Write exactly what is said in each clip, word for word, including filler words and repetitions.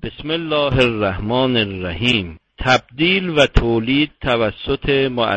بسم الله الرحمن الرحیم. تبدیل و تولید توسط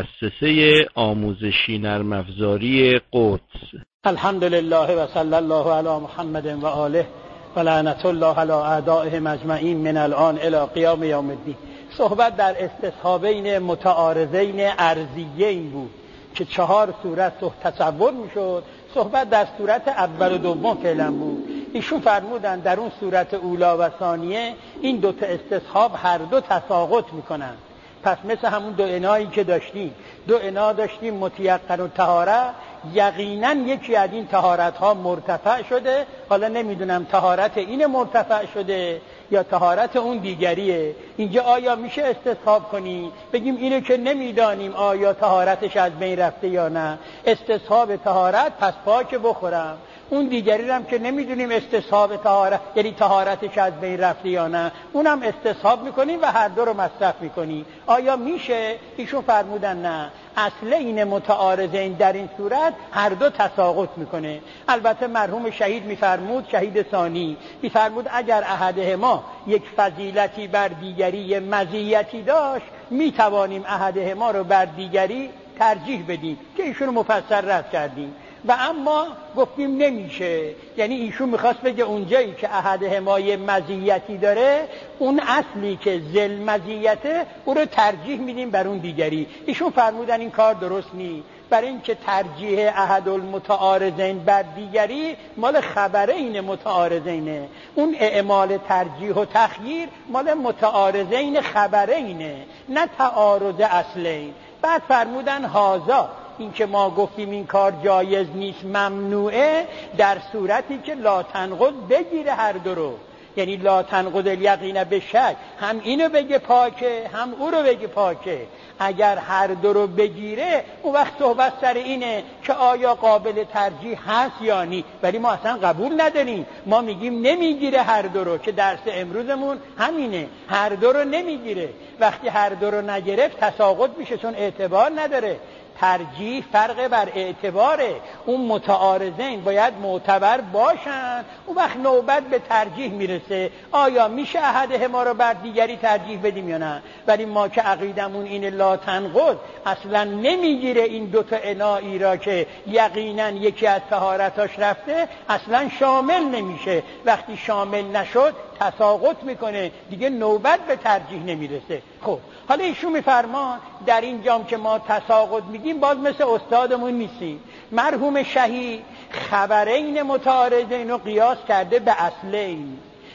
مؤسسه آموزشی نرم افزاری قدس. الحمد لله و صلی الله علی محمد و آله و لعنت الله علی اعدائهم اجمعین من الان الی قیام یوم الدین. صحبت در استصحابین متعارضین ارضیین بود که چهار صورت تصور میشد. صحبت در صورت اول و دوم فعلا بود. ایشون فرمودن در اون صورت اولا و ثانیه این دو تا استصحاب هر دو تساقط میکنن. پس مثل همون دو انایی که داشتیم، دو انا داشتیم متیقن و طهاره، یقینا یکی از این طهارت ها مرتفع شده. حالا نمیدونم طهارت این مرتفع شده یا طهارت اون دیگریه. اینجا آیا میشه استصحاب کنی بگیم اینو که نمیدانیم آیا طهارتش از بین رفته یا نه؟ استصحاب طهارت پس پاک بخورم، اون دیگری هم که نمیدونیم استصحاب طهارت یعنی طهارتش از بین رفته یا نه، اونم استصحاب میکنیم و هر دو رو مصرف میکنیم. آیا میشه؟ ایشون فرمودن نه، اصل این متعارضین در این صورت هر دو تساقط میکنه. البته مرحوم شهید میفرمود، شهید ثانی میفرمود اگر احدهما یک فضیلتی بر دیگری مزیتی داشت میتوانیم احدهما رو بر دیگری ترجیح بدیم که ایشون رو مفصل رد کردیم. و اما گفتیم نمیشه، یعنی ایشون میخواست بگه اونجایی که احدهما یه مزیتی داره اون اصلی که ذل مزیته او رو ترجیح میدیم بر اون دیگری. ایشون فرمودن این کار درست نیست، برای اینکه ترجیح احد المتعارضین بر دیگری مال خبرین متعارضینه، اون اعمال ترجیح و تخییر مال متعارضین خبرینه نه تعارض اصلین. بعد فرمودن هازا، این که ما گفتیم این کار جایز نیست ممنوعه در صورتی که لا تنقض بگیره هر دو رو، یعنی لا تنقض الیقین به شک، هم اینو بگه پاکه هم او رو بگه پاکه. اگر هر دو رو بگیره اون وقت صحبت سر اینه که آیا قابل ترجیح هست یا نی، ولی ما اصلا قبول نداریم. ما میگیم نمیگیره هر دو رو، که درس امروزمون همینه، هر دو رو نمیگیره. وقتی هر دو رو نگرفت تساقط میشه چون اعتبار نداره. ترجیح فرق بر اعتباره، اون متعارضین باید معتبر باشن، اون وقت نوبت به ترجیح میرسه آیا میشه احدهما رو بر دیگری ترجیح بدیم یا نه. ولی ما که عقیدمون این لا تنقض اصلا نمیگیره این دوتا انایی را که یقینا یکی از طهارتاش رفته اصلا شامل نمیشه. وقتی شامل نشد تساقط میکنه دیگه، نوبت به ترجیح نمیرسه. خب حالا ایشون میفرمان در این جام که ما تساقط میگیم باز مثل استادمون نیستیم. مرحوم شهید خبرین متعارضین رو قیاس کرده به اصلین،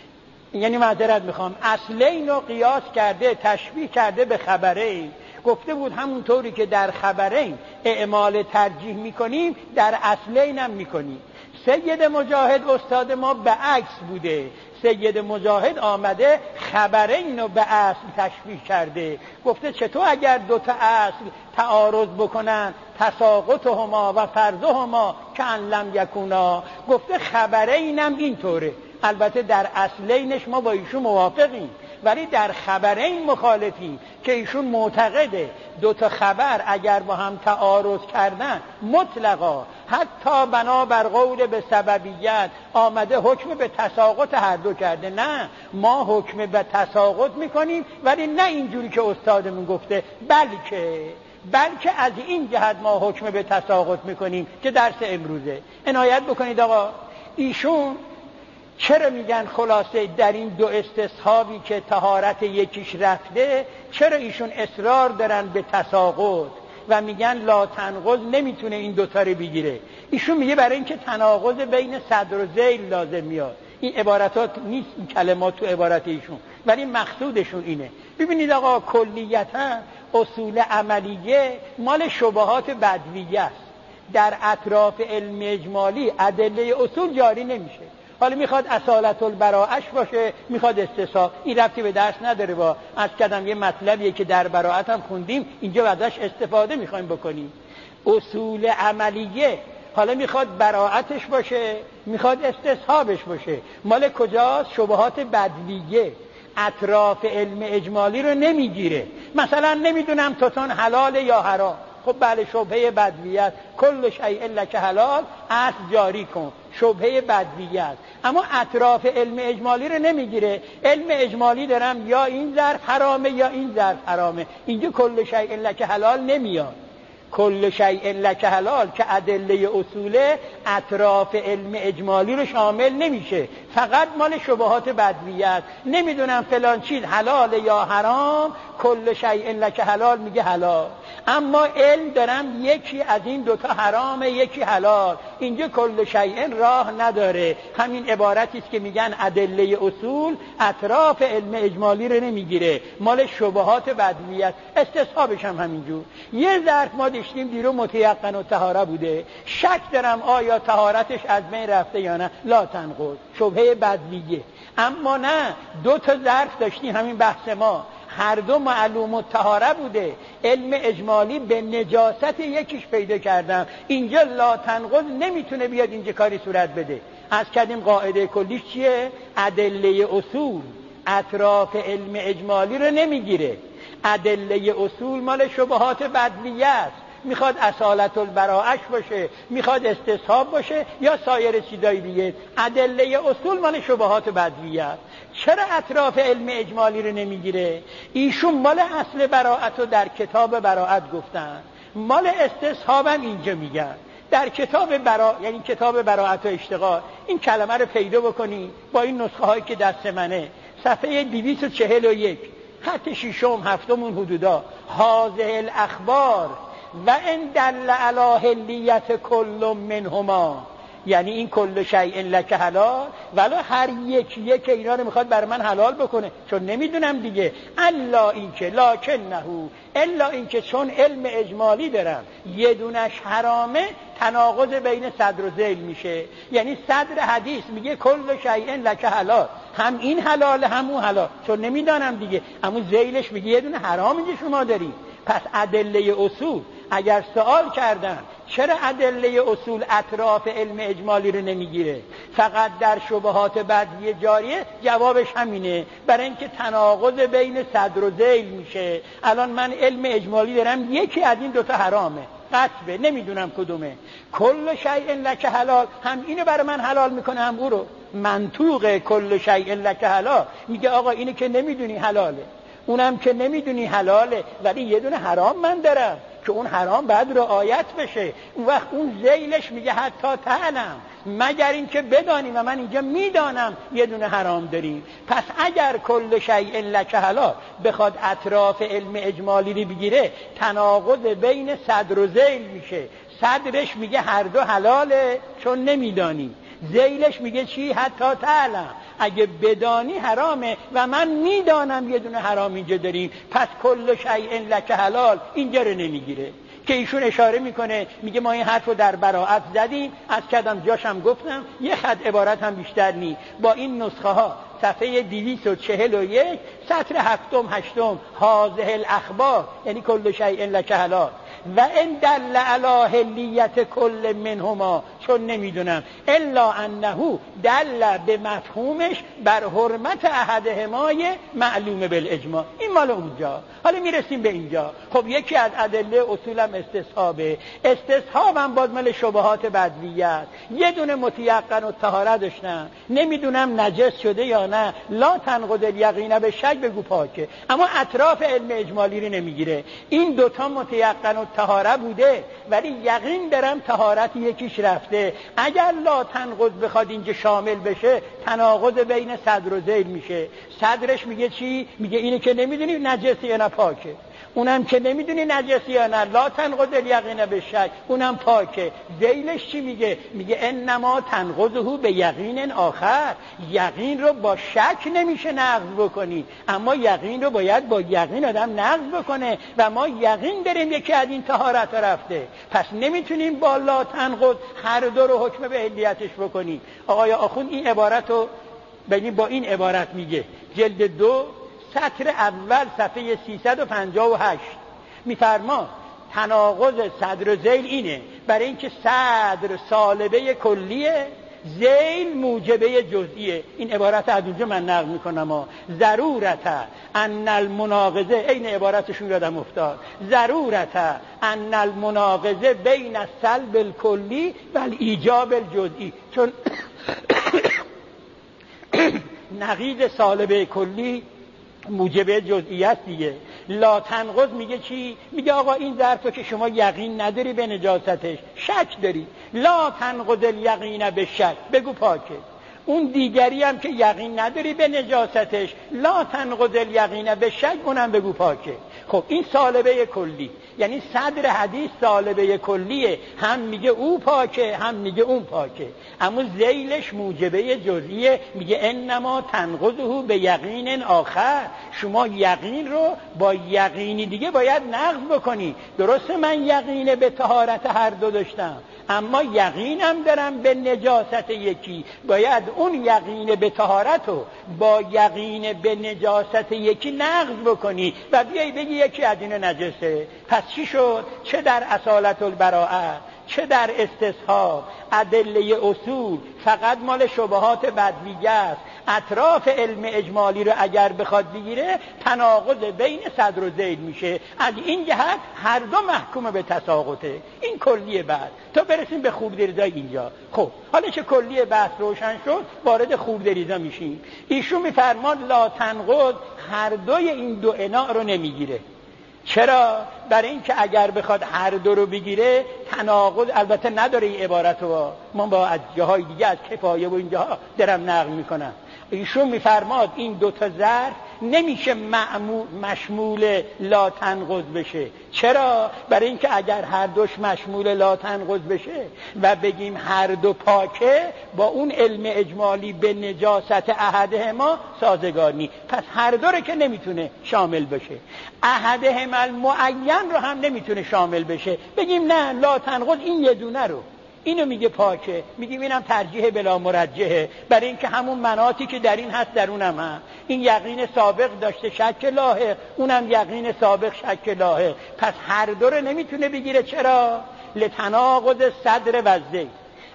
یعنی معذرت میخوام اصلین رو قیاس کرده تشبیه کرده به خبرین. گفته بود همونطوری که در خبرین اعمال ترجیح میکنیم در اصلین هم میکنیم. سید مجاهد استاد ما به عکس بوده، سید مجاهد آمده خبرین رو به اصل تشبیه کرده. گفته چطور اگر دو تا اصل تعارض بکنن تساقطهما و فرضهما که ان لم یکونا. گفته خبرین هم اینطوره. البته در اصلینش ما با ایشون موافقیم ولی در خبرین مخالفیم که ایشون معتقده دو تا خبر اگر با هم تعارض کردن مطلقا حتی بنابر قول به سببیت آمده حکم به تساقط هر دو کرده. نه، ما حکم به تساقط میکنیم ولی نه اینجوری که استادمون گفته، بلکه بلکه از این جهت ما حکم به تساقط میکنیم که درس امروزه. عنایت بکنید آقا، ایشون چرا میگن خلاصه در این دو استصحابی که طهارت یکیش رفته چرا ایشون اصرار دارن به تساقط و میگن لا تنقض نمیتونه این دوتا رو بگیره؟ ایشون میگه برای اینکه تناقض بین صدر و ذیل لازم میاد. این عبارتات نیست، این کلمات تو عبارت ایشون، ولی مقصودشون اینه. ببینید آقا کلیتا اصول عملیه مال شبهات بدویه است. در اطراف علم اجمالی ادله اصول جاری نمیشه. حالا میخواد اصالت البراءش باشه میخواد استصحاب، این ربطی به درس نداره. با از کدم یه مطلبیه که در براءت هم خوندیم اینجا ازش استفاده میخوایم بکنیم. اصول عملیه حالا میخواد براءتش باشه میخواد استصحابش باشه، مال کجاست؟ شبهات بدویه، اطراف علم اجمالی رو نمیگیره. مثلا نمیدونم توتون حلال یا حرام، خب بله شبهه بدویت، کل شیء لک حلال، اصل جاری کن، شبهه بدویت. اما اطراف علم اجمالی رو نمیگیره. علم اجمالی دارم یا این ظرف حرامه یا این ظرف حرامه، اینجا کل شیء لک حلال نمیاد. کل شیء لک حلال که ادله اصوله اطراف علم اجمالی رو شامل نمیشه، فقط مال شبهات بدویت. نمیدونم فلان چیز حلال یا حرام، کل شیء لک حلال میگه حلال. اما علم دارم یکی از این دوتا حرامه یکی حلال، اینجا کل شیء راه نداره. همین عبارتی است که میگن ادله اصول اطراف علم اجمالی رو نمیگیره، مال شبهات بدویت. استصحابش هم همینجور. یه ظرف ما داشتیم دیرو متیقن و طهاره بوده، شک دارم آیا طهارتش از بین رفته یا نه، لا تنقض، شبهه بدویه. اما نه، دو تا ظرف داشتیم همین بحث ما، هر دو معلوم الطهاره بوده، علم اجمالی به نجاست یکیش پیدا کردم، اینجا لا تنقض نمیتونه بیاد اینجا کاری صورت بده. از کردیم قاعده کلیش چیه؟ ادله اصول اطراف علم اجمالی رو نمیگیره. ادله اصول مال شبهات بدویه است، میخواد اصالت البراءش باشه، میخواد استصحاب باشه یا سایر چیزای دیگه. ادله اصول مال شبهات بدویه است. چرا اطراف علم اجمالی رو نمیگیره؟ ایشون مال اصل براءت رو در کتاب براءت گفتن، مال استصحابم اینجا میگن. در کتاب برا یعنی کتاب براءت و اشتغال، این کلمه رو پیدا بکنی با این نسخه هایی که دست منه، صفحه دویست و چهل و یک، خط ششم هفتم اون حدودا، هذه الاخبار و ان دل علی حلیت کل منهما، یعنی این کل شیء لک حلال، ولی هر یک یک اینا رو میخواد بر من حلال بکنه، چون نمیدونم دیگه. الا اینکه لکنه، الا اینکه چون علم اجمالی دارم یه دونش حرامه، تناقض بین صدر و ذیل میشه. یعنی صدر حدیث میگه کل شیء لک حلال، هم این حلال هم اون حلال، چون نمیدانم دیگه. اما ذیلش میگه یه دونه حرام اینجا شما داری. پس ادله اصول اگر سوال کردن چرا ادله اصول اطراف علم اجمالی رو نمیگیره، فقط در شبهات بدوی جاریه، جوابش همینه، برای اینکه تناقض بین صدر و ذیل میشه. الان من علم اجمالی دارم یکی از این دوتا حرامه، قطبه، نمیدونم کدومه. کل شیء لک حلال، هم اینو برای من حلال میکنه هم او رو. منطوق کل شیء لک حلال میگه آقا اینو که نمیدونی حلاله، اونم که نمیدونی حلاله، ولی یه دونه حرام من دارم که اون حرام بعد رعایت بشه. اون وقت اون ذیلش میگه حتی تعلم، مگر این که بدانی و من اینجا میدانم یه دونه حرام داریم. پس اگر کل شیء لک حلال بخواد اطراف علم اجمالی رو بگیره، تناقض بین صدر و ذیل میشه. صدرش میگه هر دو حلاله چون نمیدانی، ذیلش میگه چی؟ حتی تعلم، اگه بدانی حرامه و من میدانم یه دونه حرام اینجا داریم، پس کل شیء لک حلال اینجا رو نمیگیره. که ایشون اشاره میکنه میگه ما این حرف رو در براءت زدیم، از کدام جاشم گفتم، یه خط عبارت هم بیشتر نی، با این نسخه ها صفحه دویست و چهل و یک سطر هفتم هشتم، هذه الاخبار یعنی کل شیء لک حلال و ان دل علی حلیت کل منهما، چون نمیدونم، الا انه دل به مفهومش بر حرمت احدهمای معلوم بالاجماع. این مال اونجا. حالا میرسیم به اینجا. خب یکی از ادله اصولم استصحابه، استصحابم باز مال شبهات بدویت. یه دونه متیقن و طهاره داشتم، نمیدونم نجس شده یا نه، لا تنقض الیقین به شک بگو پاکه، اما اطراف علم اجمالی رو نمیگیره. این دوتا متیقن و طهاره بوده، ولی یقین دارم طهارت یکیش رفته. اگر لا تنقض بخواد اینجا شامل بشه، تناقض بین صدر و ذیل میشه. صدرش میگه چی؟ میگه اینه که نمیدونی نجسی یا نه پاکه، اونم که نمیدونی نجسی یا نه، لا تنقض الیقین به شک، اونم پاکه. ذیلش چی میگه؟ میگه انما تنقضه به یقین آخر، یقین رو با شک نمیشه نقض بکنی، اما یقین رو باید با یقین آدم نقض بکنه و ما یقین داریم یکی از این طهارت رفته، پس نمیتونیم با لا تنقض هر دو رو حکم به علیتش بکنیم. آقای آخوند این عبارت رو ببین با این عبارت میگه، جلد دو سطر اول صفحه سیصد و پنجاه و هشت میفرما تناقض صدر و ذیل اینه، برای اینکه صدر سالبه کلیه، ذیل موجبه جزئیه. این عبارت از اونجا من نقل میکنم ها. ضرورت ان المناقضه، این عبارتشون یادم افتاد، ضرورت ان المناقضه بین السلب الکلی و ایجاب الجزئی، چون نقیض سالبه کلی موجب جزئیات دیگه. لا تنقض میگه چی؟ میگه آقا این ظرفو که شما یقین نداری به نجاستش، شک داری، لا تنقض الیقین به شک، بگو پاکه. اون دیگری هم که یقین نداری به نجاستش، لا تنقض الیقین به شک، اونم بگو پاکه. خب این سالبه کلی، یعنی صدر حدیث سالبه کلیه، هم میگه او پاکه هم میگه اون پاکه، اما ذیلش موجبه جزئیه، میگه انما تنقضه به یقین آخر. شما یقین رو با یقینی دیگه باید نقض بکنی. درسته من یقین به طهارت هر دو داشتم، اما یقینم دارم به نجاست یکی، باید اون یقین به طهارت رو با یقین به نجاست یکی نقض بکنی و بیایی بگی یکی از این نجسه. پس چی شد؟ چه در اصالت البراءه چه در استصحاب، ادله اصول فقط مال شبهات بدویه است. اطراف علم اجمالی رو اگر بخواد بگیره تناقض بین صدر و ذیل میشه. از این جهت هر دو محکوم به تساقطه. این کلیه بعد تا برسیم به خوردریزا اینجا. خب حالا که کلیه بحث روشن شد وارد خوردریزا میشیم. ایشون میفرماد لا تنقض هر دوی این دو اناء رو نمیگیره. چرا؟ برای اینکه اگر بخواد هر دو رو بگیره تناقض، البته نداره این عبارت رو، من با از جاهای دیگه از کفایه و اینجاها درم نقل میکنم. ایشون میفرماد این دو تا ظرف نمیشه مشمول لا تنقض بشه. چرا؟ برای اینکه اگر هر دوش مشمول لا تنقض بشه و بگیم هر دو پاکه، با اون علم اجمالی به نجاست احدهما سازگار نی. پس هر دو رو که نمیتونه شامل بشه، احدهما المعین رو هم نمیتونه شامل بشه. بگیم نه لا تنقض این یه دونه رو اینو میگه پاکه، میگیم اینم ترجیح بلا مرجحه، برای اینکه همون مناطی که در این هست در اونم هم. این یقین سابق داشته شک لاحق، اونم یقین سابق شک لاحق. پس هر دو رو نمیتونه بگیره. چرا؟ لتناقض صدر و ذیل.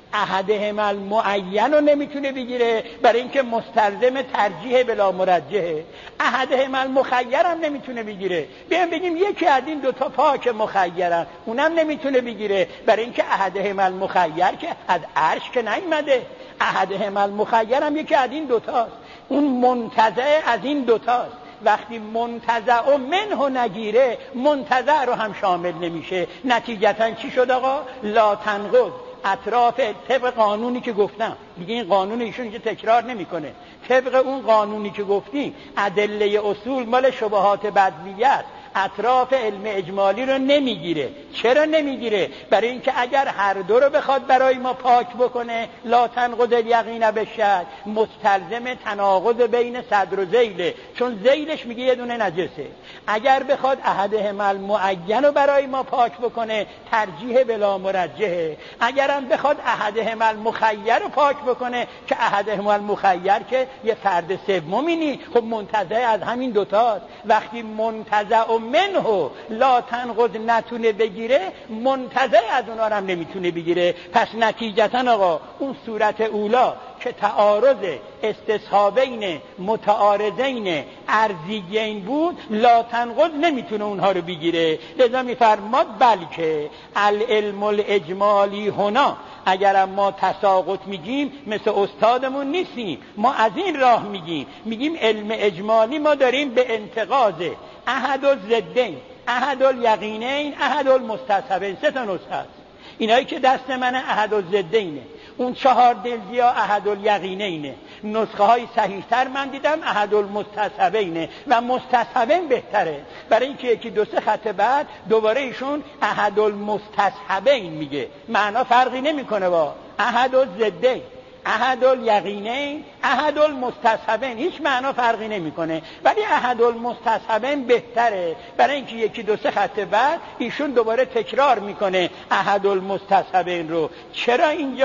احدهما المعین رو نمیتونه بگیره برای اینکه مستلزم ترجیح بلا مرجحه. احدهما المخیر هم نمیتونه بگیره. بیایم بگیم یکی از این دوتا پاک مخیرن، اونم نمیتونه بگیره برای اینکه احدهما المخیر که از عرش که نیامده. احدهما المخیر هم یکی از این دوتاست، اون منتزع از این دوتاست. وقتی منتزع و منه نگیره منتزع رو هم شامل نمیشه. نتیجتا چی شد آقا؟ لا تنقض اطراف طبق قانونی که گفتم، دیگه این قانون ایشون که تکرار نمیکنه، طبق اون قانونی که گفتیم ادله اصول مال شبهات بدویه است، اطراف علم اجمالی رو نمیگیره. چرا نمیگیره؟ برای اینکه اگر هر دو رو بخواد برای ما پاک بکنه لا تنقض الیقین بالشک، مستلزم تناقض بین صدر و ذیله، چون ذیلش میگه یه دونه نجسه. اگر بخواد احدهما المعین رو برای ما پاک بکنه ترجیح بلا مرجحه. اگرم بخواد احدهما المخیر رو پاک بکنه که احدهما المخیر که یه فرد سومی نی، خب منتزع از همین دوتاست. وقتی منتزع و منه لا تنقض نتونه بگیره، منتزع از اونا هم نمیتونه بگیره. پس نتیجتا آقا اون صورت اولا که تعارض استصحابین متعارضین ارضیین بود، لا تنقض نمیتونه اونها رو بگیره. لذا میفرماد بلکه العلم الاجمالی هنا، اگر ما تساقط میگیم مثل استادمون نیستیم، ما از این راه میگیم، میگیم علم اجمالی ما داریم به انتقاض احد الضدین، احد الیقینین، احد المستصحبین. سه تا نسخه است اینایی که دست من احد الضدینه، اون چهار دلزیا احد الیقینینه. نسخه های صحیح تر من دیدم احد المستصحبینه و مستصحبین بهتره، برای اینکه یکی دو سه خط بعد دوباره ایشون احد المستصحبین میگه، معنا فرقی نمیکنه با احد الضدین، احد الیقینین، احد المستصحبین، هیچ معنا فرقی نمیکنه، ولی احد المستصحبین بهتره، برای اینکه یکی دو سه خط بعد ایشون دوباره تکرار میکنه احد المستصحبین رو. چرا اینجا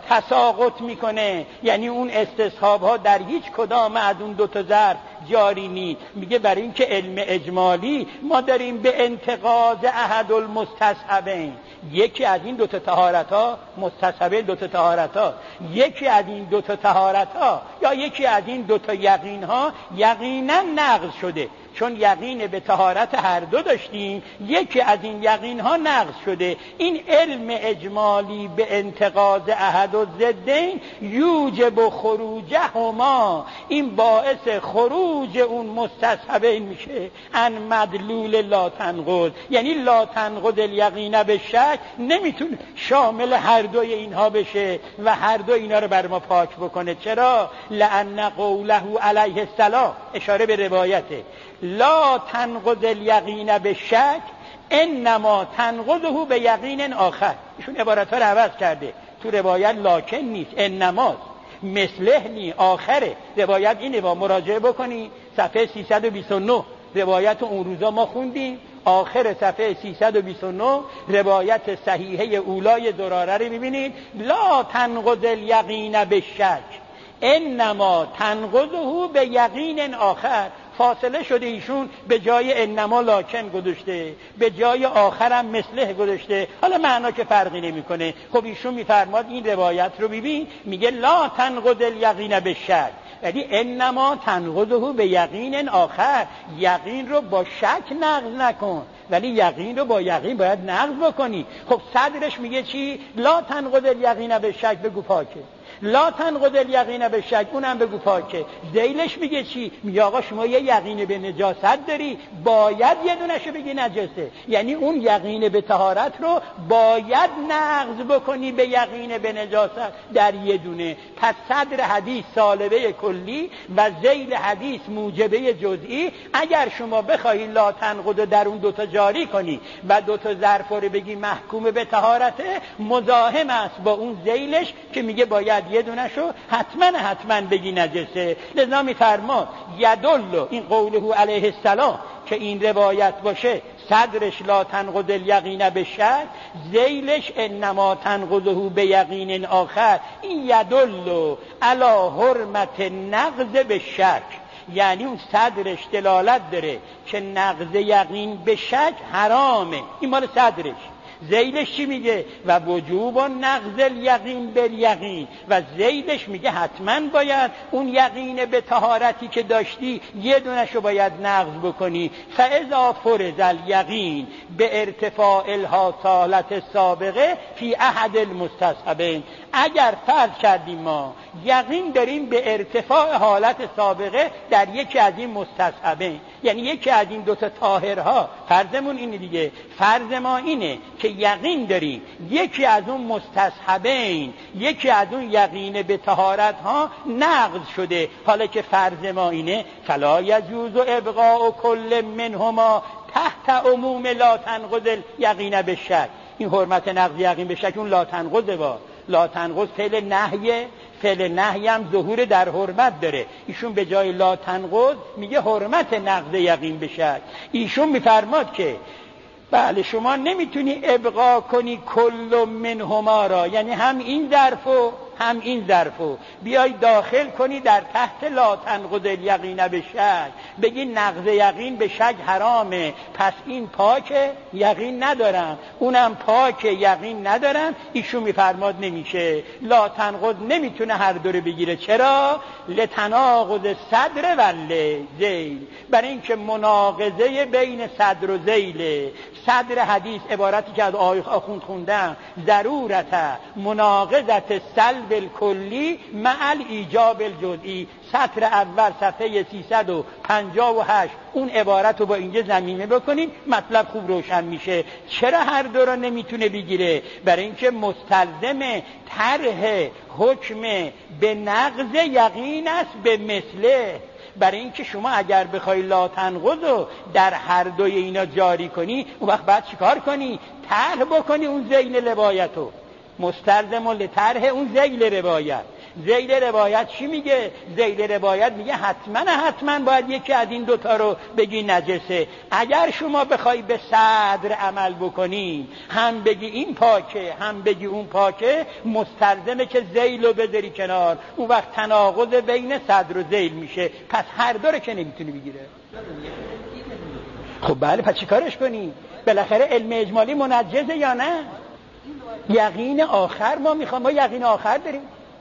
تساقط میکنه، یعنی اون استصحاب ها در هیچ کدام از اون دو تا ظرف جاری نیست. میگه برای اینکه علم اجمالی ما داریم به انتقاض احد المستصحبین، یکی از این دو تا طهارت ها، مستصحبه دو تا طهارت ها، یکی از این دو تا طهارت ها یا یکی از این دو تا یقین ها یقینا نقض شده. چون یقین به طهارت هر دو داشتیم، یکی از این یقین ها نقض شده. این علم اجمالی به انتقاض احد الضدین یوجب خروجهما، این باعث خروج اون مستصحبین میشه ان مدلول لا تنقض، یعنی لا تنقض الیقین به شک نمیتونه شامل هر دوی اینها بشه و هر دو اینا رو بر ما پاک بکنه. چرا؟ لأن قوله علیه السلام، اشاره به روایته، لا تنقض الیقین به شک انما تنقضه به یقین آخر. ایشون عبارت ها رو عوض کرده، تو روایت لاکن نیست، انماست، مثله نی، آخره. روایت اینه، با مراجعه بکنی صفحه سیصد و بیست و نه روایت اون روزا ما خوندیم، آخر صفحه سیصد و بیست و نه روایت صحیحه اولای زراره رو میبینید، لا تنقض الیقین به شک انما تنقضه به یقین آخر. فاصله شده، ایشون به جای انما لاکن گذاشته، به جای آخرم مثله گذاشته، حالا معنا که فرقی نمیکنه. خب ایشون میفرماد این روایت رو ببین، میگه لا تنقض الیقین به شک، یعنی انما تنقضه به یقین آخر، یقین رو با شک نقض نکن، ولی یقین رو با یقین باید نقض بکنی. خب صدرش میگه چی؟ لا تنقض الیقین به شک، بگو پاکه. لا تنقض الیقین به شک، اونم بگو پاکه. ذیلش میگه چی؟ میگه آقا شما یه یقین به نجاست داری، باید یه دونشو بگی نجسه، یعنی اون یقین به طهارت رو باید نقض بکنی به یقین به نجاست در یه دونه. پس صدر حدیث سالبه کلی و ذیل حدیث موجبه جزئی. اگر شما بخوای لا تنقض در اون دوتا جاری کنی و دوتا ظرف رو بگی محکوم به طهارته، مزاحم است با اون ذیلش که میگه باید یه دونشو حتما حتما بگی نجسه. لذا میفرما یدل، این قوله علیه السلام که این روایت باشه، صدرش لا تنقض الیقین به شک، ذیلش انما تنقضه به یقین آخر، این یدل علی حرمت نقض به شک، یعنی اون صدرش دلالت داره که نقض یقین به شک حرامه. این مال صدرش. ذیلش چی میگه؟ و وجوب نقض الیقین بالیقین، و ذیلش میگه حتما باید اون یقین به طهارتی که داشتی یه دونشو باید نقض بکنی. فاذا فرض الیقین به ارتفاع الحاصالت سابقه فی احد المستصحبین، اگر فرض کردیم ما یقین داریم به ارتفاع حالت سابقه در یکی از این مستصحبین، یعنی یکی از این دوتا طاهرها، فرضمون اینه دیگه، فرض ما اینه که یقین داریم یکی از اون مستصحبین، یکی از اون یقین به طهارت ها نقض شده. حالا که فرض ما اینه، فلا یجوز ابقاء کل منهما تحت عموم لا تنقض یقین به شک. این حرمت نقض یقین به شک اون لا تنقض با لا تنقض فعل نهیه، فعل نهی هم ظهور در حرمت داره. ایشون به جای لا تنقض میگه حرمت نقض یقین به شک. ایشون میفرماد که بله شما نمیتونی ابقا کنی کل منهما را، یعنی هم این ظرفو هم این ظرفو بیای داخل کنی در تحت لا تنقض الیقین به شک، بگی نقض یقین به شک حرامه، پس این پاکه یقین ندارم، اونم پاکه یقین ندارم. ایشون میفرماد نمیشه، لا تنقض نمیتونه هر دو رو بگیره. چرا؟ لتناقض صدر و ذیل، برای اینکه مناقضه بین صدر و ذیله. صدر حدیث عبارتی که از آیه آخوند خوندم، ضرورت مناقضت سلب الکلی مع الایجاب الجزئی. سطر اول صفحه سیصد و پنجاه و هشت اون عبارت رو با اینجا ضمیمه بکنیم، مطلب خوب روشن میشه. چرا هر دو را نمیتونه بگیره؟ برای اینکه مستلزم طرح حکم به نقض یقین است به مثله. برای اینکه شما اگر بخوای لا تنقض رو در هر دوی اینا جاری کنی، اون وقت باید چیکار کنی؟ طرح بکنی اون ذیل روایتو، مستلزم لطرح اون ذیل روایت. ذیل روایت چی میگه؟ ذیل روایت میگه حتما حتما باید یکی از این دوتا رو بگی نجسه. اگر شما بخوای به صدر عمل بکنی، هم بگی این پاکه هم بگی اون پاکه، مستلزمه که ذیل رو بذاری کنار، اون وقت تناقض بین صدر و ذیل میشه. پس هر دو رو که نمیتونی بگیره. خب بله، پس چی کارش کنی؟ بالاخره علم اجمالی منجزه یا نه؟ یقین آخر ما میخوام، ما یقین آخر داریم.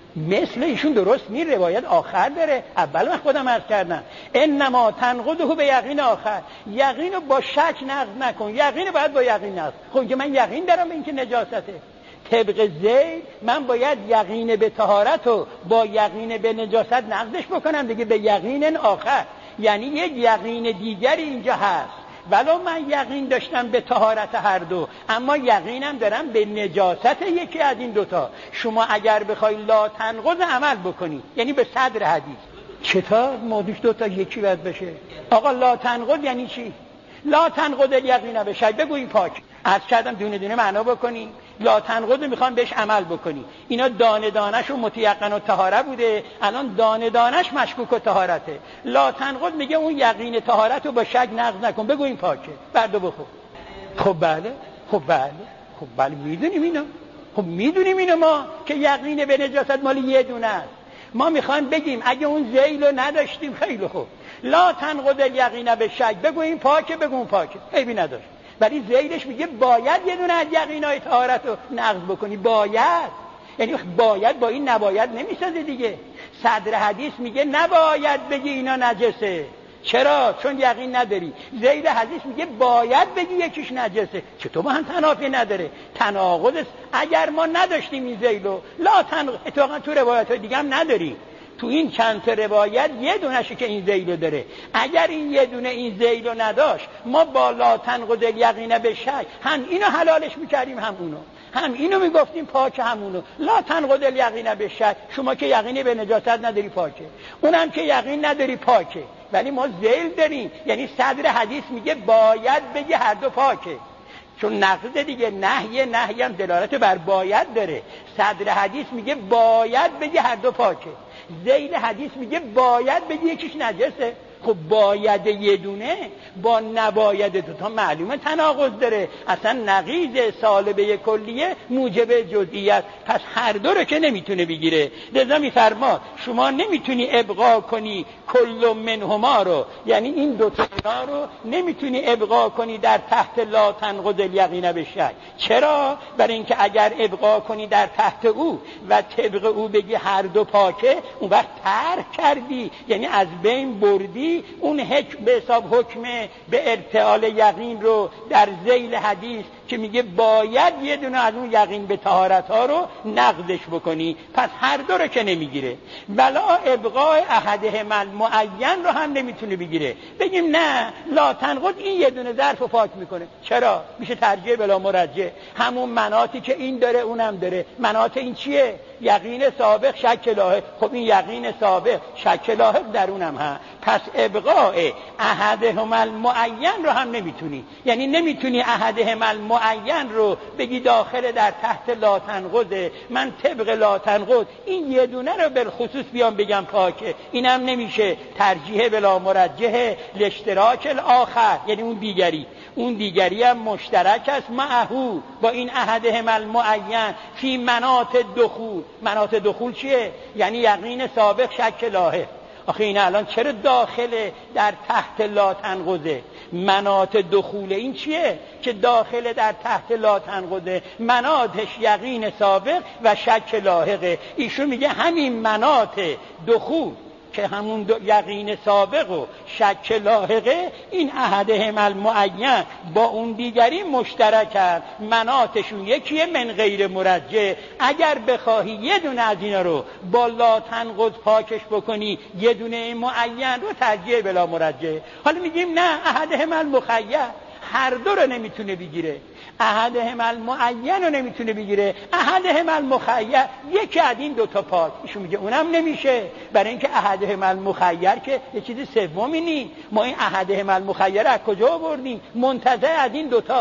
مثل ایشون درست می روایت آخر داره. اول من خودم عرض کردم انما تنقضه به یقین آخر. یقین رو با شک نقض نکن، یقین باید با یقین نقض. خب که من یقین دارم به اینکه نجاسته، طبق ذیل من باید یقین به طهارت و با یقین به نجاست نقضش بکنم دیگه، به یقین آخر. یعنی یک یقین دیگری اینجا هست، ولو من یقین داشتم به طهارت هر دو، اما یقینم دارم به نجاست یکی از این دوتا. شما اگر بخوای لا تنقض عمل بکنی، یعنی به صدر حدیث، چطور موضوعش دوتا یکی باید بشه؟ آقا لا تنقض یعنی چی؟ لا تنقض یقین به شک، بگو این پاک. عرض کردم دونه دونه معنا بکنی. لا تنقض میخوام بهش عمل بکنی. اینا دانه دانش و متیقن و طهاره بوده، الان دانه دانش مشکوک و طهارته. لا تنقض میگه اون یقین طهارت رو با شک نقض نکن، بگو این پاکه، بردو بخور. خب بله، خب بله، خب بله میدونیم اینا. خب میدونیم اینو ما که یقین به نجاست مال یه دونه است. ما میخوایم بگیم اگه اون ذیل رو نداشتیم، خیلی خوب، لا تنقض یقین به شک، بگو این پاکه بگو اون پاکه، عیبی نداشت. ولی ذیلش میگه باید یه دونه از یقینای طهارت رو نقض بکنی، باید. یعنی باید با این نباید نمیسازه دیگه. صدر حدیث میگه نباید بگی اینا نجسه. چرا؟ چون یقین نداری. ذیل حدیث میگه باید بگی یکیش نجسه. چطور با هم تنافی نداره؟ تناقض است. اگر ما نداشتیم این ذیلو، لا تنقض، اتفاقا تو روایت های دیگه هم نداری. تو این چند تا روایت یه دونشه که این ذیلو داره. اگر این یه دونه این ذیلو نداشت، ما با لا تنقض یقین به شک هم اینو حلالش میکردیم هم اونو، هم اینو میگفتیم پاک همونو. لا تنقض یقین به شک، شما که یقینی به نجاست نداری پاکه، اونم که یقین نداری پاکه، ولی ما ذیل داریم. یعنی صدر حدیث میگه باید بگی هر دو پاکه، چون نقض دیگه، نهی نهی هم دلالت بر باید داره. صدر حدیث میگه باید بگی هر دو پاکه، ذیل حدیث میگه باید بگی یکیش نجسه. خب باید یه دونه با نباید دوتا معلومه تناقض داره، اصلا نقیض سالبه کلیه موجب جزئیت، پس هر دو رو که نمیتونه بگیره. لذا میفرما شما نمیتونی ابقا کنی کل منهما رو، یعنی این دوتا رو نمیتونی ابقا کنی در تحت لا تنقض الیقین به شک. چرا؟ برای اینکه اگر ابقا کنی در تحت او و طبق او بگی هر دو پاکه، اون وقت ترک کردی، یعنی از بین بردی اون حکم به حساب حکم به ارتعال یقین رو در ذیل حدیث که میگه باید یه دونه از اون یقین به طهارت ها رو نقضش بکنی. پس هر دو رو که نمیگیره. ولا ابقاء احدهما المعین رو هم نمیتونه بگیره. بگیم نه لا تنقض این یه دونه ظرف رو پاک میکنه. چرا؟ میشه ترجیح بلا مرجح، همون مناطی که این داره اونم داره. مناط این چیه؟ یقین سابق شک لاحق. خب این یقین سابق شک لاحق در اونم هست. پس ابقاء احدهما المعین رو هم نمیتونی، یعنی نمیتونی احدهما المعین رو بگی داخل در تحت لا تنقض، من طبق لا تنقض این یه دونه رو بالخصوص بیام بگم پاکه، اینم نمیشه. ترجیح بلا مرجح لاشتراک الاخر، یعنی اون دیگری، اون دیگری هم مشترک است معهو با این احدهما المعین فی مناط دخول. مناط دخول چیه؟ یعنی یقین سابق شک لاحق. آخه این الان چرا داخله در تحت لا تنقضه؟ مناط دخول این چیه که داخل در تحت لا تنقضه؟ مناطش یقین سابق و شک لاحقه. ایشون میگه همین مناط دخول که همون یقین سابق و شک لاحقه، این احدهما المعین با اون دیگری مشترکن، مناطشون یکیه من غیر مرجح. اگر بخواهی یه دونه از اینا رو با لا تنقض پاکش بکنی، یه دونه معین رو ترجیح بلا مرجح. حالا میگیم نه احدهما المخیر، هر دو رو نمیتونه بگیره. احدهما المعین رو نمیتونه بگیره، احدهما المخیر، یکی از این دوتا پاک. ایشون میگه اونم نمیشه، برای اینکه احدهما المخیر که یه چیزی سومی نی. ما این احدهما المخیر از کجا آوردیم؟ منتزع از این دوتاست.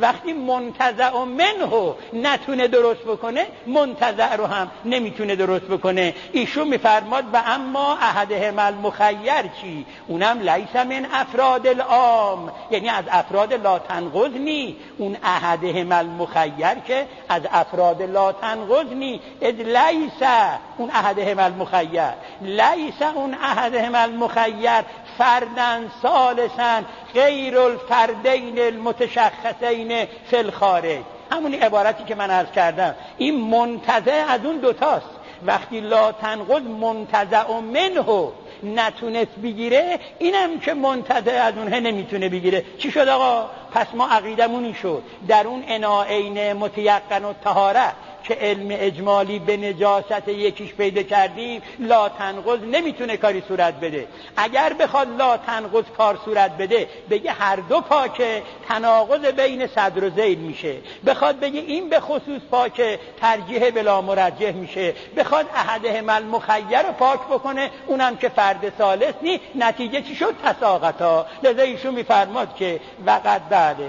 وقتی منتزع منه نتونه درست بکنه، منتزع رو هم نمیتونه درست بکنه. ایشون میفرماد و اما احدهما المخیر چی؟ اونم لیس من افراد العام، یعنی از افراد لا تنقض نی. اون احدهما المخیر که از افراد لا تنقض نی. اذ لیس اون احدهما المخیر، لیس اون احدهما المخیر فردن ثالثا غیر الفردین المتشخصین فی الخارج. همونی عبارتی که من عرض کردم، این منتزع از اون دوتاست. وقتی لا تنقض منتزع منه نتونست بگیره، اینم که منتزع از اونه نمیتونه بگیره. چی شد آقا؟ پس ما عقیدمونی شد در اون اناعین متیقن و طهاره که علم اجمالی به نجاست یکیش پیدا کردیم، لا تنقض نمیتونه کاری صورت بده. اگر بخواد لا تنقض کار صورت بده، بگه هر دو پاکه، تناقض بین صدر و ذیل میشه. بخواد بگه این به خصوص پاکه، ترجیح بلا مرجح میشه. بخواد احدهما المخیر رو پاک بکنه، اونم که فرد ثالث نی، نتیجه چی شد؟ تساقطا. لذا ایشون میفرماد که وقت بعده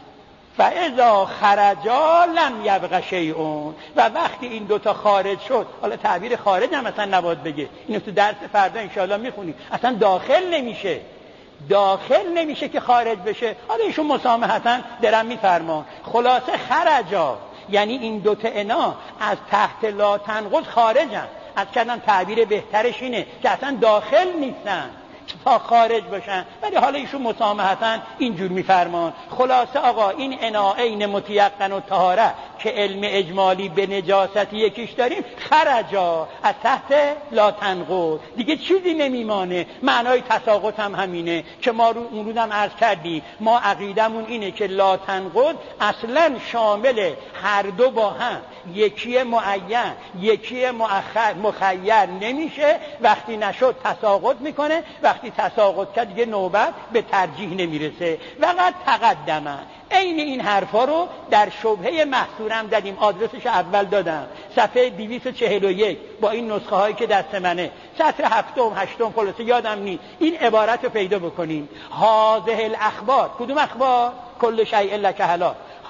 فاذا خرجا لم یبق شیء، و وقتی این دوتا خارج شد، حالا تعبیر خارج هم مثلا نباید بگه، اینو تو درس فردا انشاءالله میخونیم، اصلا داخل نمیشه، داخل نمیشه که خارج بشه. حالا ایشون مسامحتا درم میفرمان خلاصه خرجا، یعنی این دوتا انا از تحت لا تنقض خارجن. از کردن تعبیر بهترش اینه که اصلا داخل نیستن تا خارج باشن، ولی حالا ایشون مسامحتا اینجور میفرمان خلاصه آقا این اناعین متیقن و طهاره که علم اجمالی به نجاست یکیش داریم، خرجا از تحت لا تنقض، دیگه چیزی نمیمانه. معنای تساقط هم همینه که ما رو اون روزم عرض کردیم، ما عقیدمون اینه که لا تنقض اصلا شامل هر دو با هم، یکی معین یکی مؤخر مخیر نمیشه. وقتی نشد تساقط میکنه، وقتی تساقط کرد دیگه نوبت به ترجیح نمیرسه. وقت تقدمه عین این حرفا رو در شبهه محصورم دادیم، آدرسش اول دادم، صفحه دویست و چهل و یک با این نسخه هایی که دست منه، سطر هفتم هشتم خلاصه یادم نی، این عبارت رو پیدا بکنیم. هذه الاخبار، کدوم اخبار؟ کل شیء لک حلال.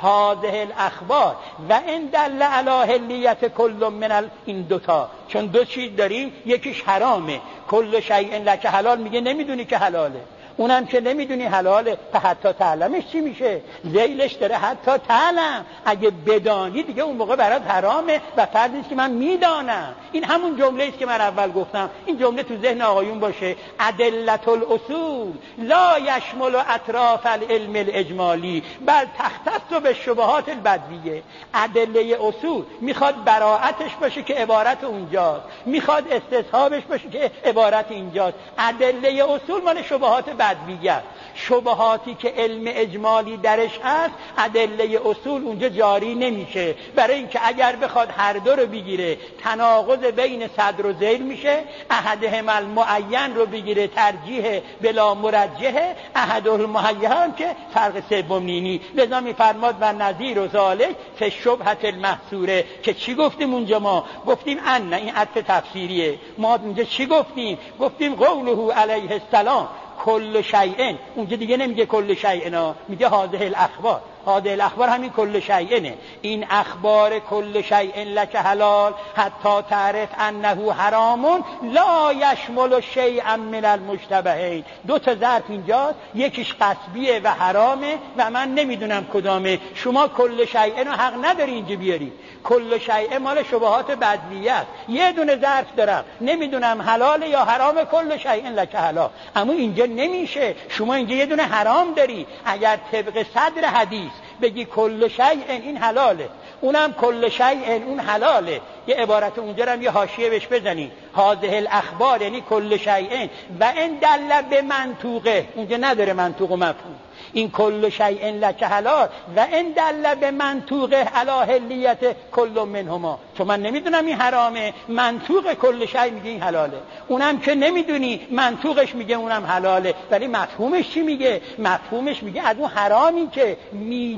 هذه الاخبار و ان دل علی حلیت کل من ال... این دوتا، چون دو چیز داریم، یکیش حرامه، کل شیء لک حلال میگه نمیدونی که حلاله، اونم که نمیدونی حلاله، تا حتی تعلمش چی میشه؟ ذیلش داره حتی تعلم، اگه بدانی دیگه اون موقع برات حرامه و فردی است که من میدانم. این همون جمله است که من اول گفتم، این جمله تو ذهن آقایون باشه. ادلت الاصول لا یشمل اطراف العلم الاجمالی بل تختص به شبهات البدویه. ادله اصول میخواد براءتش باشه که عبارت اونجاست، میخواد استصحابش باشه که عبارت اینجاست. ادله اصول مال شبهات بدویه، شبهاتی که علم اجمالی درش هست ادله اصول اونجا جاری نمیشه، برای اینکه اگر بخواد هر دو رو بگیره تناقض بین صدر و ذیل میشه. احدهما المعین رو بگیره ترجیح بلا مرجحه، احدالمحین که فرق سوم نینی. لذا میفرماد و نظیر و ذالک فی شبهة المحصوره، که چی گفتیم اونجا؟ ما گفتیم ان، این عطف تفسیریه، ما اونجا چی گفتیم؟ گفتیم قوله علیه السلام کل شیء، اونجا دیگه نمیگه کل شیء، میگه هذه الاخبار. هذه الاخبار همین کل شیء، این اخبار کل شیء لک حلال حتی تعرف انه حرام لا یشمل شیئا من المشتبهین. دو تا ظرف اینجاست، یکیش قصبیه و حرامه و من نمیدونم کدامه. شما کل شیء رو حق نداری اینجا بیاری، کل شیء مال شبهات بدویه است. یه دونه ظرف دارم، نمیدونم حلال یا حرام، کل شیء لک حلال. اما اینجا نمیشه، شما اینجا یه دونه حرام داری. اگر طبق صدر حدیث بگی کل شیء این حلاله، اونم کل شیء اون حلاله، یه عبارت اونجا هم یه حاشیه بهش بزنی، هذه الاخبار یعنی کل شیء و ان دل به منطوقه، اونجا نداره منطوق و مفهوم. این کل شیء لک حلال و ان دل به منطوقه علی حلیت کل منهما، چون من نمیدونم این حرامه، منطوق کل شیء میگه این حلاله، اونم که نمیدونی منطوقش میگه اونم حلاله، ولی مفهومش چی میگه؟ مفهومش میگه از اون حرامی که میدونی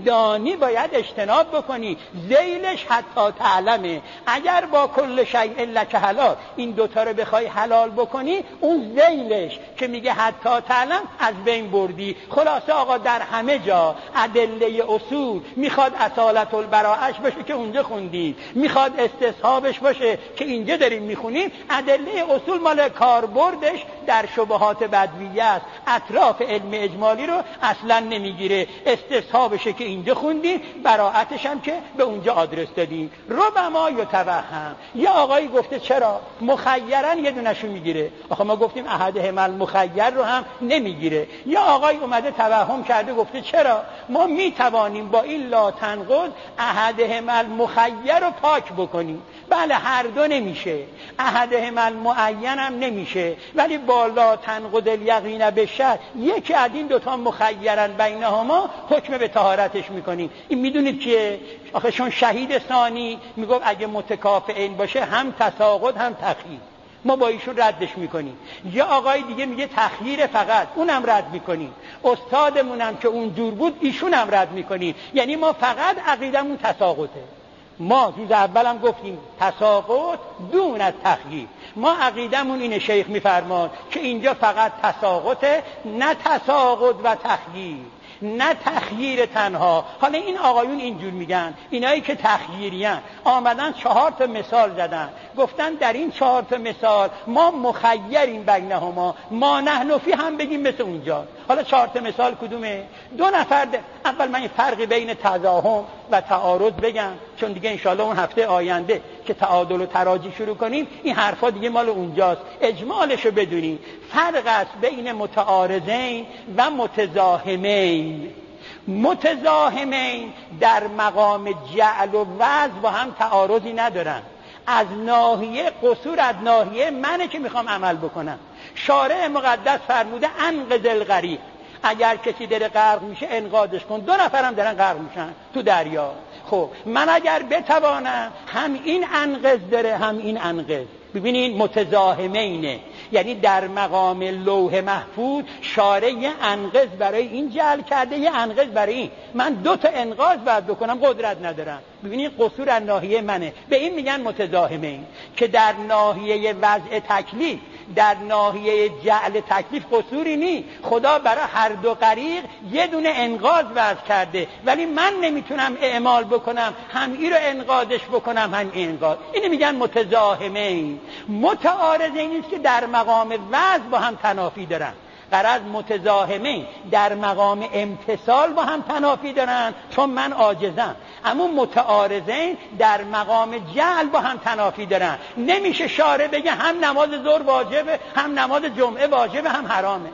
میدانی باید اجتناب بکنی. ذیلش حتی تعلمه. اگر با کل شیء لک حلال این دوتا رو بخوای حلال بکنی، اون ذیلش که میگه حتی تعلم از بین بردی. خلاصه آقا در همه جا ادله اصول میخواد اصالت البراءش باشه که اونجا خوندیم، میخواد استصحابش باشه که اینجا داریم میخونیم. ادله اصول مال کاربردش در شبهات بدویه است، اطراف علم اجمالی رو اصلا نمیگیره. استصحابشه که اینجا خوندیم، براءتش هم که به اونجا آدرس دادیم. ربما یتوهم، یه آقایی گفته چرا مخیرن یه دونشو میگیره. آخه ما گفتیم احدهما المخیر رو هم نمیگیره. یا آقای اومده توهم کرده گفته چرا ما میتوانیم با این لا تنقض احدهما المخیر رو پاک بکنیم. بله هر دو نمیشه، احدهما المعین هم نمیشه، ولی با لا تنقض الیقین بالشرع یکی از این دوتا مخیرن بینهما حکم به طهارتش میکنیم. این میدونید که آخه چون شهید ثانی میگفت اگه متکافئین باشه هم تساقط هم تخییر، ما با ایشون ردش میکنیم. یا آقای دیگه میگه تخییر فقط، اونم رد میکنیم. استادمونم که اون دور بود ایشون هم رد میکنیم. یعنی ما فقط عقیدمون تساقطه. ما روز اولم گفتیم تساقط دون از تخییر. ما عقیدمون اینه، شیخ میفرماد که اینجا فقط تساقطه، نه تساقط و تخییر، نه تخییر تنها. حالا این آقایون اینجور میگن، اینایی که تخییریان آمدن چهار تا مثال زدن، گفتن در این چهار تا مثال ما مخیریم بینهما، ما نحن فی هم بگیم مثل اونجا. حالا چهار تا مثال کدومه؟ دو نفر ده. اول من این فرق بین تضاهم و تعارض بگم، چون دیگه انشالله اون هفته آینده که تعادل و تراجی شروع کنیم این حرفا دیگه مال اونجاست، اجمالشو بدونیم. فرق است بین متعارضین و متزاحمین. متزاحمین در مقام جعل و وضع با هم تعارضی ندارن. از ناحیه قصور از ناحیه منه که میخوام عمل بکنم. شارع مقدس فرموده انقذ الغریق، اگر کسی داره غرق میشه انقاذش کن. دو نفرم دارن غرق میشن تو دریا. خب من اگر بتوانم هم این انقذ داره هم این انقذ. ببینین متزاحمینه، یعنی در مقام لوح محفوظ شارع یه انقذ برای این جعل کرده، یه انقذ برای این. من دو تا انقاذ باید بکنم، قدرت ندارم. ببینین قصور از ناحیه منه، به این میگن متزاحمین. که در ناحیه وضع تکلیف، در ناحیه جعل تکلیف قصوری نی. خدا برای هر دو غریق یه دونه انقاذ وضع کرده، ولی من نمیتونم اعمال بکنم هم این رو انقاذش بکنم هم این انقاذ. اینو میگن متزاحمین. متعارضین نیست که در مقام وضع با هم تنافی دارن. غرض متزاحمین در مقام امتصال با هم تنافی دارن، چون من عاجزم. اما متعارضین در مقام جعل با هم تنافی دارن. نمیشه شارع بگه هم نماز ظهر واجبه هم نماز جمعه واجبه هم حرامه.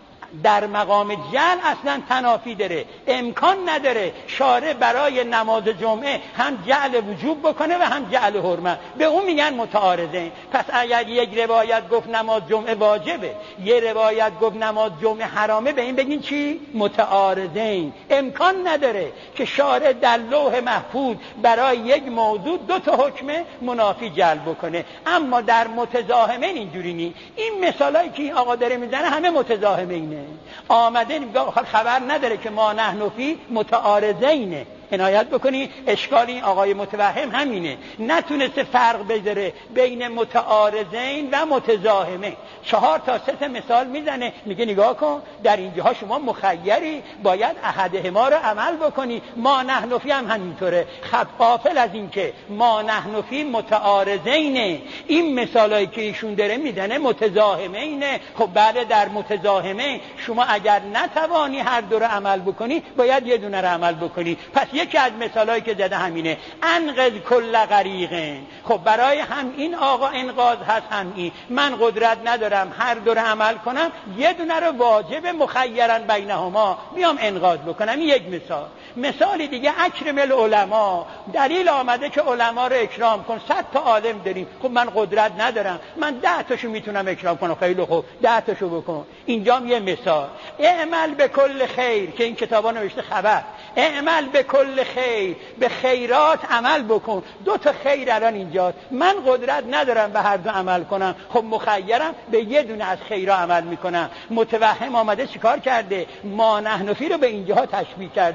در مقام جعل اصلا تنافی داره، امکان نداره شارع برای نماز جمعه هم جعل وجوب بکنه و هم جعل حرمت. به اون میگن متعارضین. پس اگر یک روایت گفت نماز جمعه واجبه، یه روایت گفت نماز جمعه حرامه، به این بگین چی؟ متعارضین. امکان نداره که شارع در لوح محفوظ برای یک موضوع دو تا حکم منافی جلب بکنه. اما در متزاحمین اینجوری نی. این مثالایی که این آقا داره میزنه همه متزاحمینه. آمده خبر نداره که ما نحن فی متعارضینه. عنایت بکنی اشکال این آقای متوهم همینه، نتونسته فرق بذاره بین متعارضین و متزاحمین. چهار تا سه تا مثال میزنه، میگه نگاه کن در اینجاها شما مخیری، باید احدهما رو عمل بکنی. ما نحن فی هم همینطوره. خب غافل از این که ما نحن فی متعارضینه. این مثالایی که ایشون داره میزنه متزاحمینه. خب بعد در متزاحمین شما اگر نتوانی هر دو رو عمل بکنی باید یه دونه رو عمل بکنی. پس یکی از مثالایی که زده همینه، انقذ کل غریق. خب برای هم این آقا انقاذ هست هم این. من قدرت ندارم هر دو رو عمل کنم، یه دونه رو واجب مخیرن بینهما میام انقاذ بکنم. این یک مثال. مثال دیگه اکرم العلماء، دلیل آمده که علما رو اکرام کن. صد تا عالم داریم، خب من قدرت ندارم، من ده تاشو میتونم اکرام کنم. خیلی خوب ده تاشو بکن. اینجام یه مثال، اعمل به کل خیر که این کتابا نوشته خبر، اعمل به کل خیر، به خیرات عمل بکن. دو تا خیر الان اینجاست، من قدرت ندارم به هر دو عمل کنم، خب مخیرم به یه دونه از خیرها عمل میکنم. متوهم آمده چیکار کرده؟ ما نحن فی رو به اینجاها تشبیه کرده،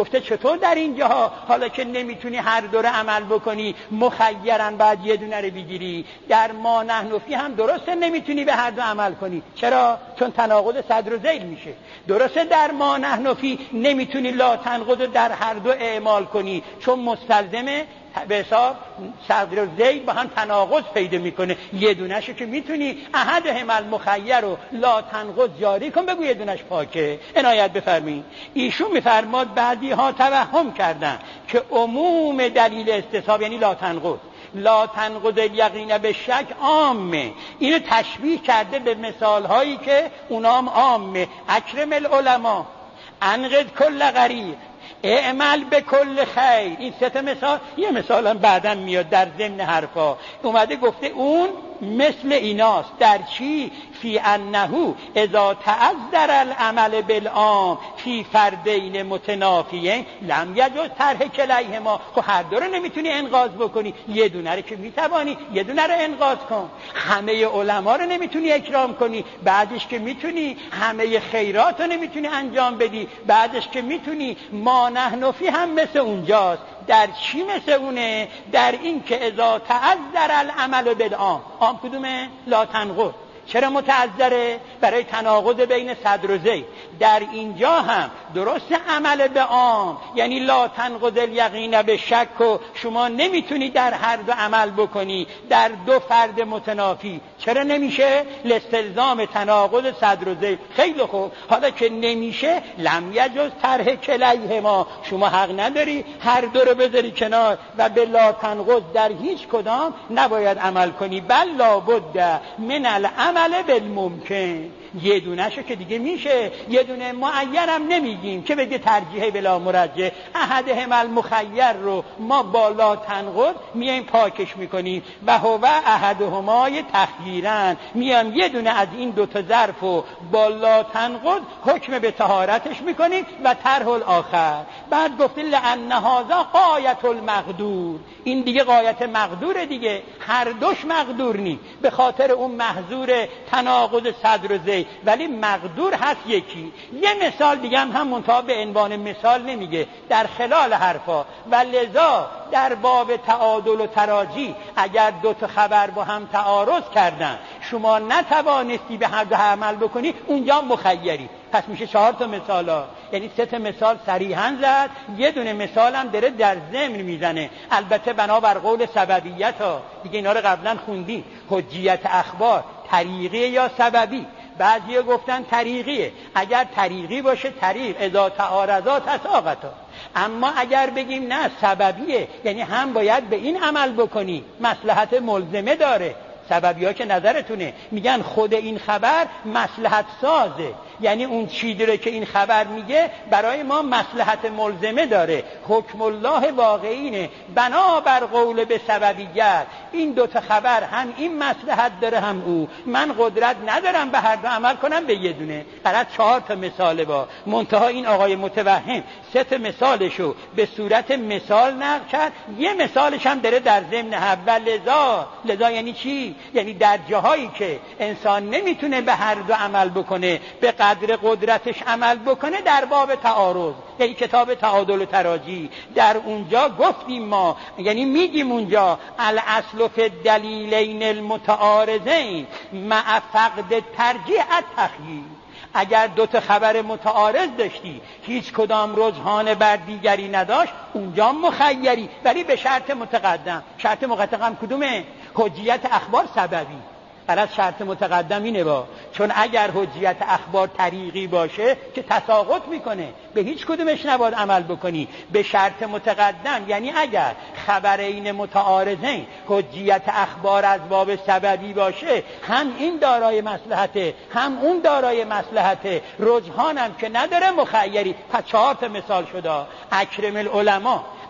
گفته چطور در اینجاها حالا که نمیتونی هر دور عمل بکنی مخیرن بعد یه دونه رو بگیری؟ در ما نحن فی هم درسته نمیتونی به هر دو عمل کنی. چرا؟ چون تناقض صدر و ذیل میشه. درسته در ما نحن فی نمیتونی لا تنقض در هر دو اعمال کنی، چون مستلزمه به حساب صدر و ذیل با هم تناقض پیدا میکنه. یه دونهشو که میتونی احدهم المخیر رو لا تنقض جاری کن، بگو یه دونهش پاکه. عنایت بفرمایید. ایشون میفرماد بعضی ها توهم کردن که عموم دلیل استصحاب یعنی لا تنقض، لا تنقض الیقین به شک عامه. اینو تشبیه کرده به مثال هایی که اونام عامه. اکرم العلماء، انقذ کل غریق، اعمل به کل خیر. این سه تا مثال، یه مثال هم بعداً میاد در ضمن حرفا اومده گفته اون مثل ایناست. در چی؟ فی انه اذا تعذر العمل بالعام فی فردین متنافیین لم یجوز ترک کلیهما. خب هر دو رو نمیتونی انقاذ بکنی، یه دونه رو که میتوانی یه دونه رو انقاذ کن. همه علما رو نمیتونی اکرام کنی، بعدش که میتونی همه خیرات رو نمیتونی انجام بدی، بعدش که میتونی ما نحن فی هم مثل اونجاست. در چی مثل اونه؟ در این که اذا تعذر العمل بالعام. عام کدومه؟ لا تنقض. چرا متعذره؟ برای تناقض بین صدر و ذیل. در اینجا هم درست عمل به عام یعنی لا تنقض الیقین به شک و شما نمیتونی در هر دو عمل بکنی در دو فرد متنافی. چرا نمیشه؟ لاستلزام تناقض صدر و ذیل. خیلی خوب، حالا که نمیشه لم یجوز ترک کلیهما، شما حق نداری هر دو رو بذاری کنار و به لا تنقض در هیچ کدام نباید عمل کنی. بل لابد من العمل بالممکن. یه دونه شو که دیگه میشه، یه دونه معینم نمیگیم که بگه ترجیح بلا مرجح. احدهم المخیر رو ما با لا تنقض میایم پاکش میکنیم و هو احدهما تخییرن، میام یه دونه از این دوتا ظرف و با لا تنقض حکم به طهارتش میکنیم و طرح الاخر. بعد گفته لان هذا غایت المقدور. این دیگه غایت مقدور دیگه، هر دوش مقدور نی به خاطر اون محظور تناقض صدر و ذیل، ولی مقدور هست یکی. یه مثال دیگه هم هم منتها به عنوان مثال نمیگه، در خلال حرفا. و لذا در باب تعادل و تراجی اگر دو تا خبر با هم تعارض کردن شما نتوانستی به هر دو عمل بکنی، اونجا مخیری. پس میشه چهار تا مثال ها. یعنی سه تا مثال صریحاً زد، یه دونه مثال هم داره در ضمن میزنه. البته بنابر قول سببیت ها دیگه، اینا رو قبلا خوندی. حجیت اخبار طریقی یا سببی؟ بعضی گفتن طریقیه. اگر طریقی باشه طریق اذا تعارضا تساقطا. اما اگر بگیم نه سببیه، یعنی هم باید به این عمل بکنی، مصلحت ملزمه داره. سببی ها که نظرتونه میگن خود این خبر مصلحت سازه، یعنی اون چیزی که این خبر میگه برای ما مصلحت ملزمه داره. حکم الله واقعینه بنابر قول به سببیت. این دوتا خبر هم این مصلحت داره هم او. من قدرت ندارم به هر دو عمل کنم به یه دونه. فقط چهار تا مثال با منتها این آقای متوهم سه تا مثالشو به صورت مثال نقل کرد، یه مثالش هم داره در ضمن هم. و لذا لذا یعنی چی؟ یعنی در جاهایی که انسان نمیتونه به هر دو عمل بکنه، به قدر قدرتش عمل بکنه، در باب تعارض یعنی کتاب تعادل و تراجی، در اونجا گفتیم ما، یعنی میگیم اونجا الاصل فی الدلیلین المتعارضین مع فقد ترجیح التخییر. اگر دو تا خبر متعارض داشتی هیچ کدام رجحان بر دیگری نداشت، اونجا مخیری، ولی به شرط متقدم. شرط مقدم کدومه؟ حجیت اخبار سببی. غلط شرط متقدم اینه با، چون اگر حجیت اخبار طریقی باشه که تساقط میکنه، به هیچ کدومش نباید عمل بکنی. به شرط متقدم یعنی اگر خبرین متعارضین حجیت اخبار از باب سببی باشه، هم این دارای مصلحته هم اون دارای مصلحته، رجحانم که نداره مخیری. پس چهار تا مثال شده. اکرم العلماء،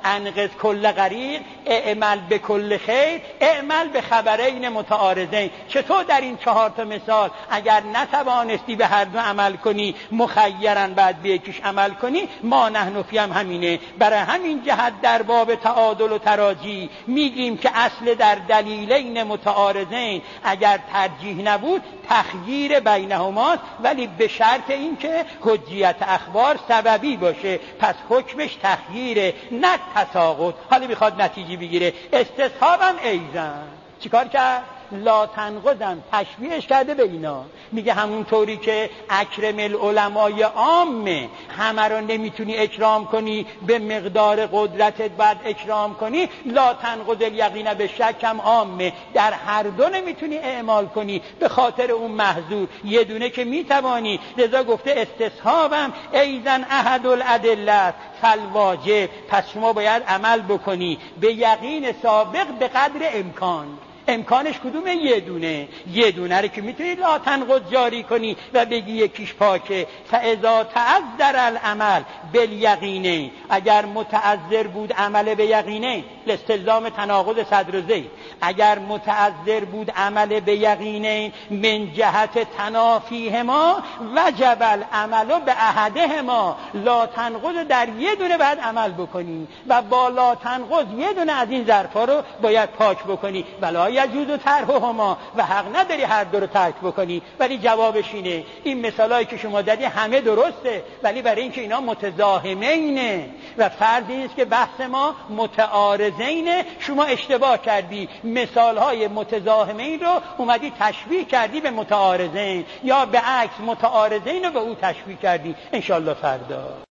انقذ کل غریق اعمل به کل خیر اعمل به خبرین متعارضین. چطور در این چهار تا مثال اگر نتوانستی به هر دو عمل کنی مخیرن بعد به یکیش عمل کنی، ما نحن فی هم همینه. برای همین جهت در باب تعادل و تراجی میگیم که اصل در دلیلین متعارضین اگر ترجیح نبود تخییر بینهماست، ولی به شرط اینکه حجیت اخبار سببی باشه، پس حکمش تخییره نه تساقط. حالا میخواد نتیجه بگیره. استصحابم ایزن چیکار کرد؟ لا تنقضم تشبیهش کرده به اینا. میگه همون طوری که اکرم العلمای عامه، همه رو نمیتونی اکرام کنی، به مقدار قدرتت بعد اکرام کنی. لا تنقض الیقین به شکم عامه، در هر دو نمیتونی اعمال کنی به خاطر اون محظور، یه دونه که میتوانی. لذا گفته استصحابم ایزن احد الادله فالواجب، پس شما باید عمل بکنی به یقین سابق به قدر امکان. امکانش کدومه؟ یه دونه. یه دونه رو که میتونی لا تنقض جاری کنی و بگی یکیش پاکه. فاذا تعذر العمل بالیقینین، اگر متعذر بود عمل به یقینین، لاستلزام تناقض صدر و زید، اگر متعذر بود عمل به یقینین من جهت تنافیهما وجب العمل به احدهما، لا تنقض در یه دونه باید عمل بکنی و با لا تنقض یه دونه از این ظرفا رو باید پاک بکنی. ولی یجوز و طرحهما، و حق نداری هر دو رو ترک بکنی. ولی جوابش اینه این مثالایی که شما دادی همه درسته، ولی برای اینکه اینا متضاهمینه و فرض این است که بحث ما متعارضینه، شما اشتباه کردی. مثالهای متضاهمین رو اومدی تشبیه کردی به متعارضین، یا به عکس متعارضین رو به او تشبیه کردی. انشالله فردا